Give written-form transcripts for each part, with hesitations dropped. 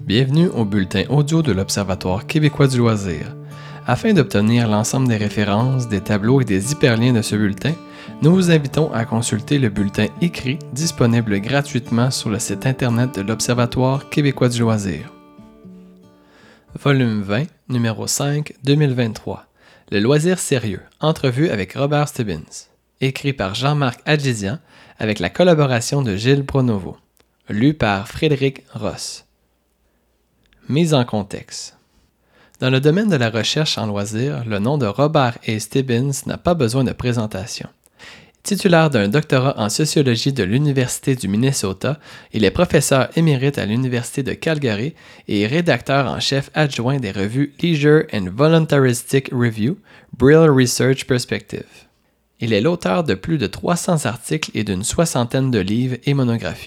Bienvenue au bulletin audio de l'Observatoire québécois du loisir. Afin d'obtenir l'ensemble des références, des tableaux et des hyperliens de ce bulletin, nous vous invitons à consulter le bulletin écrit disponible gratuitement sur le site internet de l'Observatoire québécois du loisir. Volume 20, numéro 5, 2023. Le loisir sérieux. Entrevue avec Robert Stebbins. Écrit par Jean-Marc Adjisian avec la collaboration de Gilles Pronovo. Lu par Frédéric Ross. Mise en contexte. Dans le domaine de la recherche en loisirs, le nom de Robert A. Stebbins n'a pas besoin de présentation. Titulaire d'un doctorat en sociologie de l'Université du Minnesota, il est professeur émérite à l'Université de Calgary et rédacteur en chef adjoint des revues Leisure and Voluntaristic Review, Brill Research Perspective. Il est l'auteur de plus de 300 articles et d'une soixantaine de livres et monographies.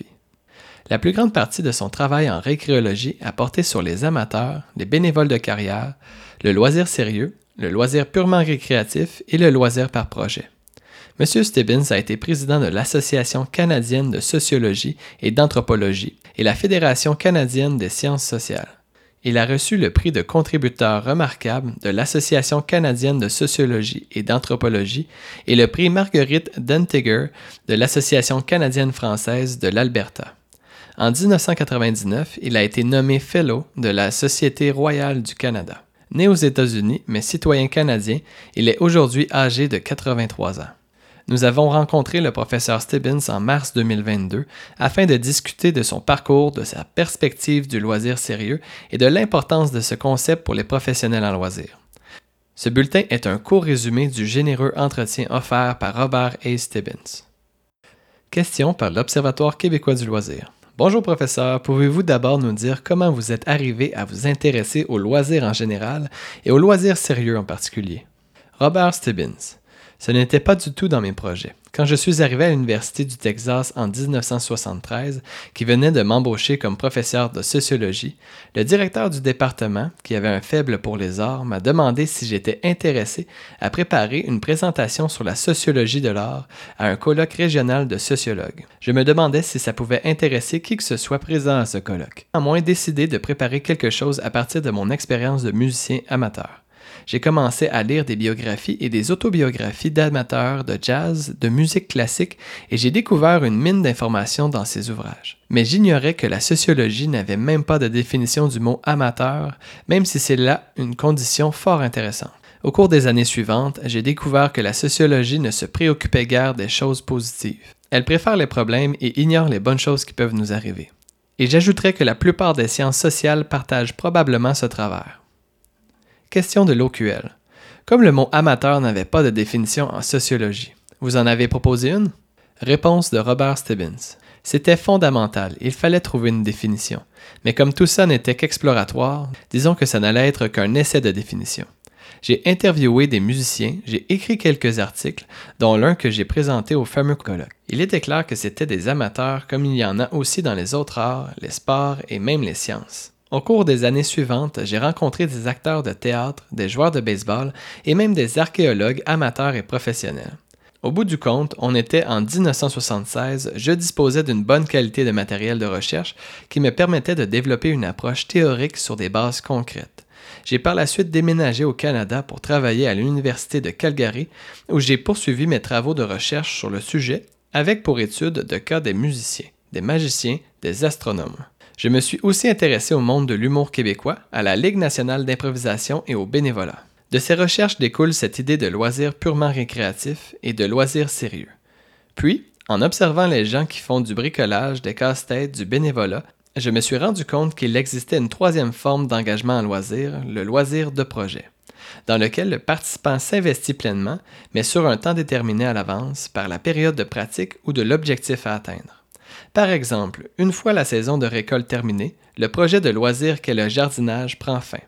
La plus grande partie de son travail en récréologie a porté sur les amateurs, les bénévoles de carrière, le loisir sérieux, le loisir purement récréatif et le loisir par projet. M. Stebbins a été président de l'Association canadienne de sociologie et d'anthropologie et la Fédération canadienne des sciences sociales. Il a reçu le prix de contributeur remarquable de l'Association canadienne de sociologie et d'anthropologie et le prix Marguerite Dentiger de l'Association canadienne française de l'Alberta. En 1999, il a été nommé Fellow de la Société royale du Canada. Né aux États-Unis, mais citoyen canadien, il est aujourd'hui âgé de 83 ans. Nous avons rencontré le professeur Stebbins en mars 2022 afin de discuter de son parcours, de sa perspective du loisir sérieux et de l'importance de ce concept pour les professionnels en loisir. Ce bulletin est un court résumé du généreux entretien offert par Robert A. Stebbins. Question par l'Observatoire québécois du loisir. Bonjour professeur, pouvez-vous d'abord nous dire comment vous êtes arrivé à vous intéresser aux loisirs en général et aux loisirs sérieux en particulier? Robert Stebbins. Ce n'était pas du tout dans mes projets. Quand je suis arrivé à l'Université du Texas en 1973, qui venait de m'embaucher comme professeur de sociologie, le directeur du département, qui avait un faible pour les arts, m'a demandé si j'étais intéressé à préparer une présentation sur la sociologie de l'art à un colloque régional de sociologues. Je me demandais si ça pouvait intéresser qui que ce soit présent à ce colloque. À moins décidé de préparer quelque chose à partir de mon expérience de musicien amateur. J'ai commencé à lire des biographies et des autobiographies d'amateurs de jazz, de musique classique, et j'ai découvert une mine d'informations dans ces ouvrages. Mais j'ignorais que la sociologie n'avait même pas de définition du mot amateur, même si c'est là une condition fort intéressante. Au cours des années suivantes, j'ai découvert que la sociologie ne se préoccupait guère des choses positives. Elle préfère les problèmes et ignore les bonnes choses qui peuvent nous arriver. Et j'ajouterais que la plupart des sciences sociales partagent probablement ce travers. Question de l'OQL. Comme le mot amateur n'avait pas de définition en sociologie, vous en avez proposé une? Réponse de Robert Stebbins. C'était fondamental, il fallait trouver une définition. Mais comme tout ça n'était qu'exploratoire, disons que ça n'allait être qu'un essai de définition. J'ai interviewé des musiciens, j'ai écrit quelques articles, dont l'un que j'ai présenté au fameux colloque. Il était clair que c'était des amateurs comme il y en a aussi dans les autres arts, les sports et même les sciences. Au cours des années suivantes, j'ai rencontré des acteurs de théâtre, des joueurs de baseball et même des archéologues amateurs et professionnels. Au bout du compte, on était en 1976, je disposais d'une bonne qualité de matériel de recherche qui me permettait de développer une approche théorique sur des bases concrètes. J'ai par la suite déménagé au Canada pour travailler à l'Université de Calgary où j'ai poursuivi mes travaux de recherche sur le sujet avec pour étude de cas des musiciens, des magiciens, des astronomes. Je me suis aussi intéressé au monde de l'humour québécois, à la Ligue nationale d'improvisation et au bénévolat. De ces recherches découle cette idée de loisir purement récréatif et de loisir sérieux. Puis, en observant les gens qui font du bricolage, des casse-têtes, du bénévolat, je me suis rendu compte qu'il existait une troisième forme d'engagement en loisir, le loisir de projet, dans lequel le participant s'investit pleinement, mais sur un temps déterminé à l'avance, par la période de pratique ou de l'objectif à atteindre. Par exemple, une fois la saison de récolte terminée, le projet de loisir qu'est le jardinage prend fin.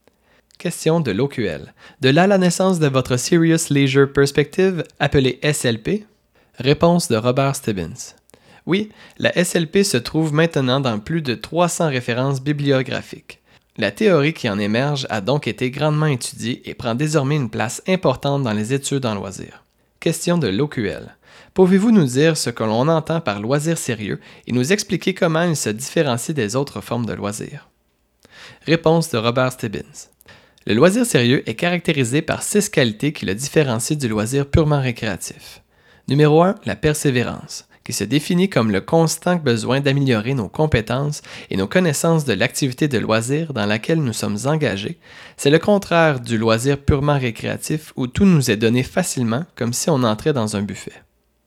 Question de l'OQL. De là la naissance de votre Serious Leisure Perspective, appelée SLP? Réponse de Robert Stebbins. Oui, la SLP se trouve maintenant dans plus de 300 références bibliographiques. La théorie qui en émerge a donc été grandement étudiée et prend désormais une place importante dans les études en loisirs. Question de l'OQL. Pouvez-vous nous dire ce que l'on entend par loisir sérieux et nous expliquer comment il se différencie des autres formes de loisirs? Réponse de Robert Stebbins. Le loisir sérieux est caractérisé par 6 qualités qui le différencient du loisir purement récréatif. Numéro 1, la persévérance, qui se définit comme le constant besoin d'améliorer nos compétences et nos connaissances de l'activité de loisir dans laquelle nous sommes engagés. C'est le contraire du loisir purement récréatif où tout nous est donné facilement comme si on entrait dans un buffet.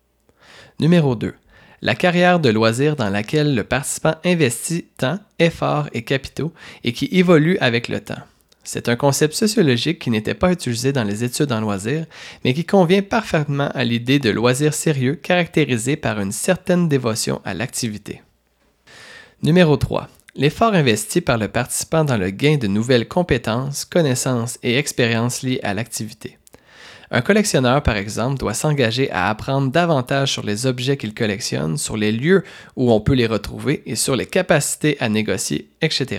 Numéro 2. La carrière de loisir dans laquelle le participant investit temps, efforts et capitaux et qui évolue avec le temps. C'est un concept sociologique qui n'était pas utilisé dans les études en loisirs, mais qui convient parfaitement à l'idée de loisir sérieux caractérisé par une certaine dévotion à l'activité. Numéro 3. L'effort investi par le participant dans le gain de nouvelles compétences, connaissances et expériences liées à l'activité. Un collectionneur, par exemple, doit s'engager à apprendre davantage sur les objets qu'il collectionne, sur les lieux où on peut les retrouver et sur les capacités à négocier, etc.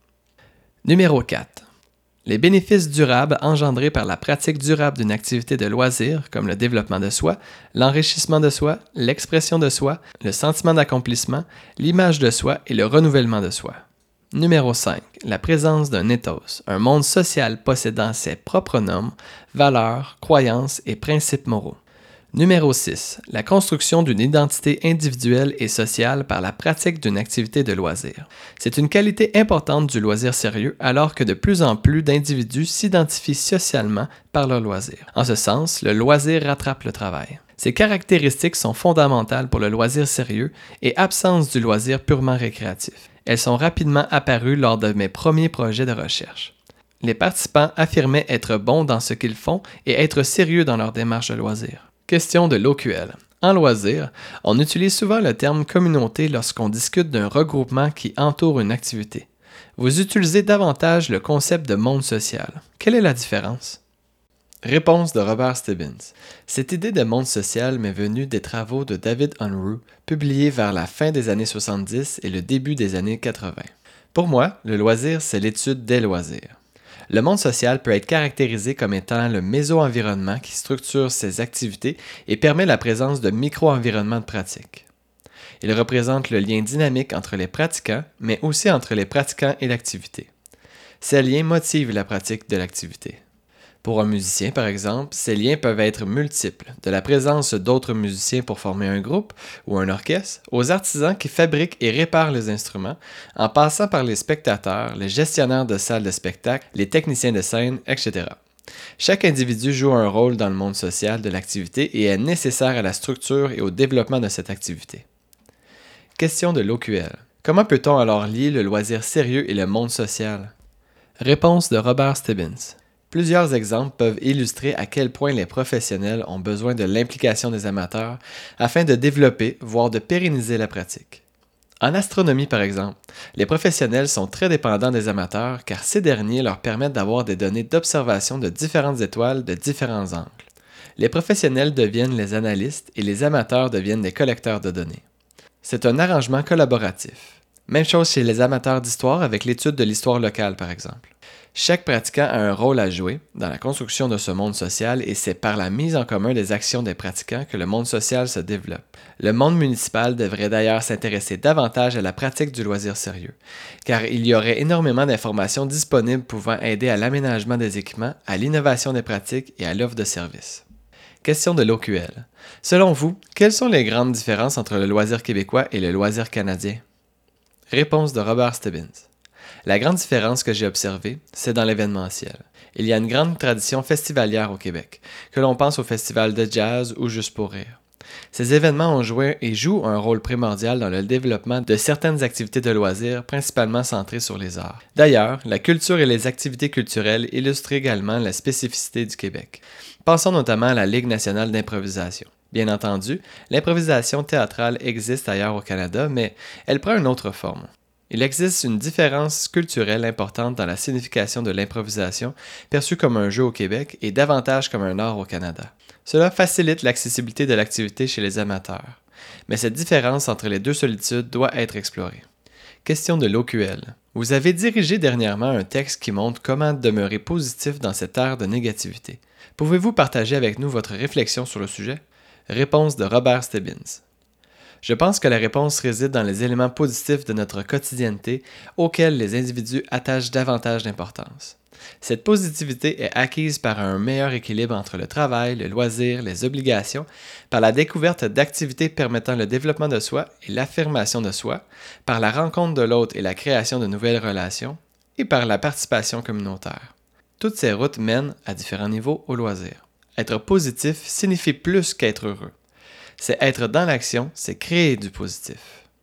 Numéro 4. Les bénéfices durables engendrés par la pratique durable d'une activité de loisir, comme le développement de soi, l'enrichissement de soi, l'expression de soi, le sentiment d'accomplissement, l'image de soi et le renouvellement de soi. Numéro 5. La présence d'un ethos, un monde social possédant ses propres normes, valeurs, croyances et principes moraux. Numéro 6. La construction d'une identité individuelle et sociale par la pratique d'une activité de loisir. C'est une qualité importante du loisir sérieux alors que de plus en plus d'individus s'identifient socialement par leur loisir. En ce sens, le loisir rattrape le travail. Ces caractéristiques sont fondamentales pour le loisir sérieux et absence du loisir purement récréatif. Elles sont rapidement apparues lors de mes premiers projets de recherche. Les participants affirmaient être bons dans ce qu'ils font et être sérieux dans leur démarche de loisir. Question de l'OQL. En loisir, on utilise souvent le terme communauté lorsqu'on discute d'un regroupement qui entoure une activité. Vous utilisez davantage le concept de monde social. Quelle est la différence? Réponse de Robert Stebbins. Cette idée de monde social m'est venue des travaux de David Unruh, publiés vers la fin des années 70 et le début des années 80. Pour moi, le loisir, c'est l'étude des loisirs. Le monde social peut être caractérisé comme étant le méso-environnement qui structure ses activités et permet la présence de micro-environnements de pratique. Il représente le lien dynamique entre les pratiquants, mais aussi entre les pratiquants et l'activité. Ces liens motivent la pratique de l'activité. Pour un musicien, par exemple, ces liens peuvent être multiples, de la présence d'autres musiciens pour former un groupe ou un orchestre, aux artisans qui fabriquent et réparent les instruments, en passant par les spectateurs, les gestionnaires de salles de spectacle, les techniciens de scène, etc. Chaque individu joue un rôle dans le monde social de l'activité et est nécessaire à la structure et au développement de cette activité. Question de l'OQL. Comment peut-on alors lier le loisir sérieux et le monde social? Réponse de Robert Stebbins. Plusieurs exemples peuvent illustrer à quel point les professionnels ont besoin de l'implication des amateurs afin de développer, voire de pérenniser la pratique. En astronomie, par exemple, les professionnels sont très dépendants des amateurs car ces derniers leur permettent d'avoir des données d'observation de différentes étoiles de différents angles. Les professionnels deviennent les analystes et les amateurs deviennent des collecteurs de données. C'est un arrangement collaboratif. Même chose chez les amateurs d'histoire avec l'étude de l'histoire locale, par exemple. Chaque pratiquant a un rôle à jouer dans la construction de ce monde social et c'est par la mise en commun des actions des pratiquants que le monde social se développe. Le monde municipal devrait d'ailleurs s'intéresser davantage à la pratique du loisir sérieux, car il y aurait énormément d'informations disponibles pouvant aider à l'aménagement des équipements, à l'innovation des pratiques et à l'offre de services. Question de l'OQL. Selon vous, quelles sont les grandes différences entre le loisir québécois et le loisir canadien? Réponse de Robert Stebbins. La grande différence que j'ai observée, c'est dans l'événementiel. Il y a une grande tradition festivalière au Québec, que l'on pense au festival de jazz ou Juste pour rire. Ces événements ont joué et jouent un rôle primordial dans le développement de certaines activités de loisirs, principalement centrées sur les arts. D'ailleurs, la culture et les activités culturelles illustrent également la spécificité du Québec. Pensons notamment à la Ligue nationale d'improvisation. Bien entendu, l'improvisation théâtrale existe ailleurs au Canada, mais elle prend une autre forme. Il existe une différence culturelle importante dans la signification de l'improvisation, perçue comme un jeu au Québec et davantage comme un art au Canada. Cela facilite l'accessibilité de l'activité chez les amateurs. Mais cette différence entre les deux solitudes doit être explorée. Question de l'OQL. Vous avez dirigé dernièrement un texte qui montre comment demeurer positif dans cette ère de négativité. Pouvez-vous partager avec nous votre réflexion sur le sujet? Réponse de Robert Stebbins. Je pense que la réponse réside dans les éléments positifs de notre quotidienneté auxquels les individus attachent davantage d'importance. Cette positivité est acquise par un meilleur équilibre entre le travail, le loisir, les obligations, par la découverte d'activités permettant le développement de soi et l'affirmation de soi, par la rencontre de l'autre et la création de nouvelles relations, et par la participation communautaire. Toutes ces routes mènent, à différents niveaux, au loisir. Être positif signifie plus qu'être heureux. C'est être dans l'action, c'est créer du positif.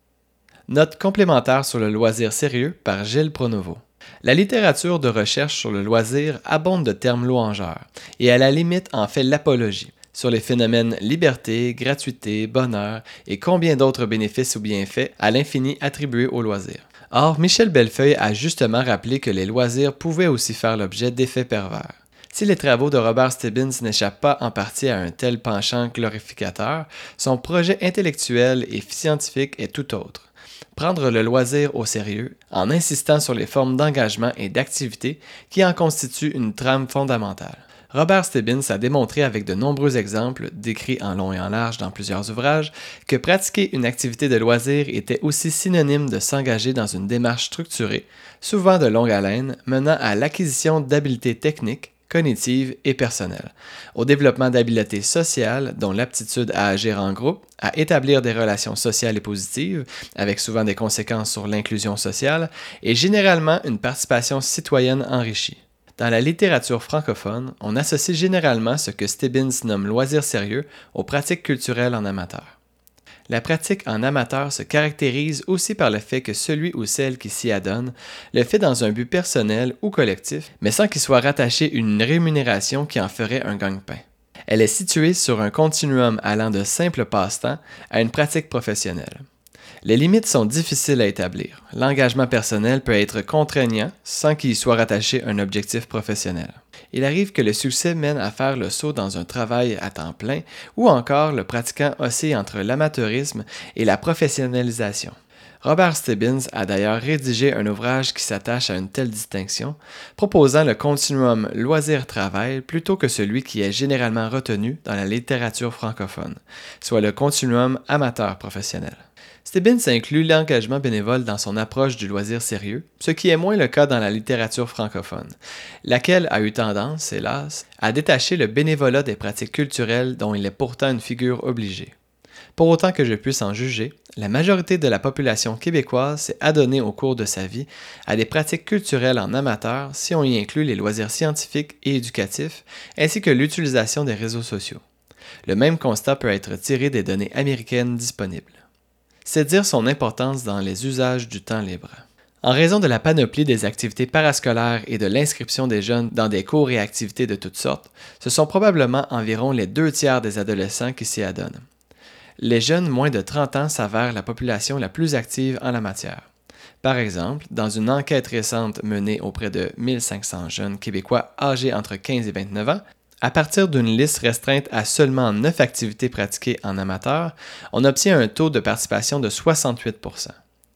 Note complémentaire sur le loisir sérieux par Gilles Pronovo. La littérature de recherche sur le loisir abonde de termes louangeurs et à la limite en fait l'apologie sur les phénomènes liberté, gratuité, bonheur et combien d'autres bénéfices ou bienfaits à l'infini attribués au loisir. Or, Michel Bellefeuille a justement rappelé que les loisirs pouvaient aussi faire l'objet d'effets pervers. Si les travaux de Robert Stebbins n'échappent pas en partie à un tel penchant glorificateur, son projet intellectuel et scientifique est tout autre. Prendre le loisir au sérieux, en insistant sur les formes d'engagement et d'activité qui en constituent une trame fondamentale. Robert Stebbins a démontré avec de nombreux exemples, décrits en long et en large dans plusieurs ouvrages, que pratiquer une activité de loisir était aussi synonyme de s'engager dans une démarche structurée, souvent de longue haleine, menant à l'acquisition d'habiletés techniques, cognitives et personnelles, au développement d'habiletés sociales, dont l'aptitude à agir en groupe, à établir des relations sociales et positives, avec souvent des conséquences sur l'inclusion sociale, et généralement une participation citoyenne enrichie. Dans la littérature francophone, on associe généralement ce que Stebbins nomme loisir sérieux aux pratiques culturelles en amateur. La pratique en amateur se caractérise aussi par le fait que celui ou celle qui s'y adonne le fait dans un but personnel ou collectif, mais sans qu'il soit rattaché une rémunération qui en ferait un gagne-pain. Elle est située sur un continuum allant de simple passe-temps à une pratique professionnelle. Les limites sont difficiles à établir. L'engagement personnel peut être contraignant sans qu'il y soit rattaché un objectif professionnel. Il arrive que le succès mène à faire le saut dans un travail à temps plein ou encore le pratiquant oscille entre l'amateurisme et la professionnalisation. Robert Stebbins a d'ailleurs rédigé un ouvrage qui s'attache à une telle distinction, proposant le continuum loisir-travail plutôt que celui qui est généralement retenu dans la littérature francophone, soit le continuum amateur-professionnel. Stebbins inclut l'engagement bénévole dans son approche du loisir sérieux, ce qui est moins le cas dans la littérature francophone, laquelle a eu tendance, hélas, à détacher le bénévolat des pratiques culturelles dont il est pourtant une figure obligée. Pour autant que je puisse en juger, la majorité de la population québécoise s'est adonnée au cours de sa vie à des pratiques culturelles en amateur si on y inclut les loisirs scientifiques et éducatifs, ainsi que l'utilisation des réseaux sociaux. Le même constat peut être tiré des données américaines disponibles. C'est dire son importance dans les usages du temps libre. En raison de la panoplie des activités parascolaires et de l'inscription des jeunes dans des cours et activités de toutes sortes, ce sont probablement environ les 2/3 des adolescents qui s'y adonnent. Les jeunes moins de 30 ans s'avèrent la population la plus active en la matière. Par exemple, dans une enquête récente menée auprès de 1500 jeunes Québécois âgés entre 15 et 29 ans, à partir d'une liste restreinte à seulement 9 activités pratiquées en amateur, on obtient un taux de participation de 68%.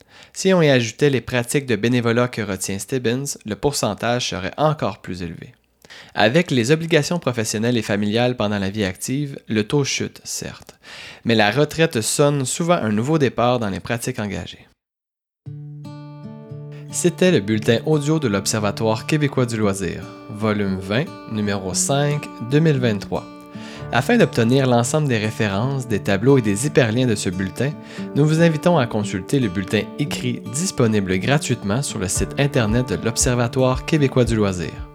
Si on y ajoutait les pratiques de bénévolat que retient Stebbins, le pourcentage serait encore plus élevé. Avec les obligations professionnelles et familiales pendant la vie active, le taux chute, certes, mais la retraite sonne souvent un nouveau départ dans les pratiques engagées. C'était le bulletin audio de l'Observatoire québécois du loisir, volume 20, numéro 5, 2023. Afin d'obtenir l'ensemble des références, des tableaux et des hyperliens de ce bulletin, nous vous invitons à consulter le bulletin écrit disponible gratuitement sur le site internet de l'Observatoire québécois du loisir.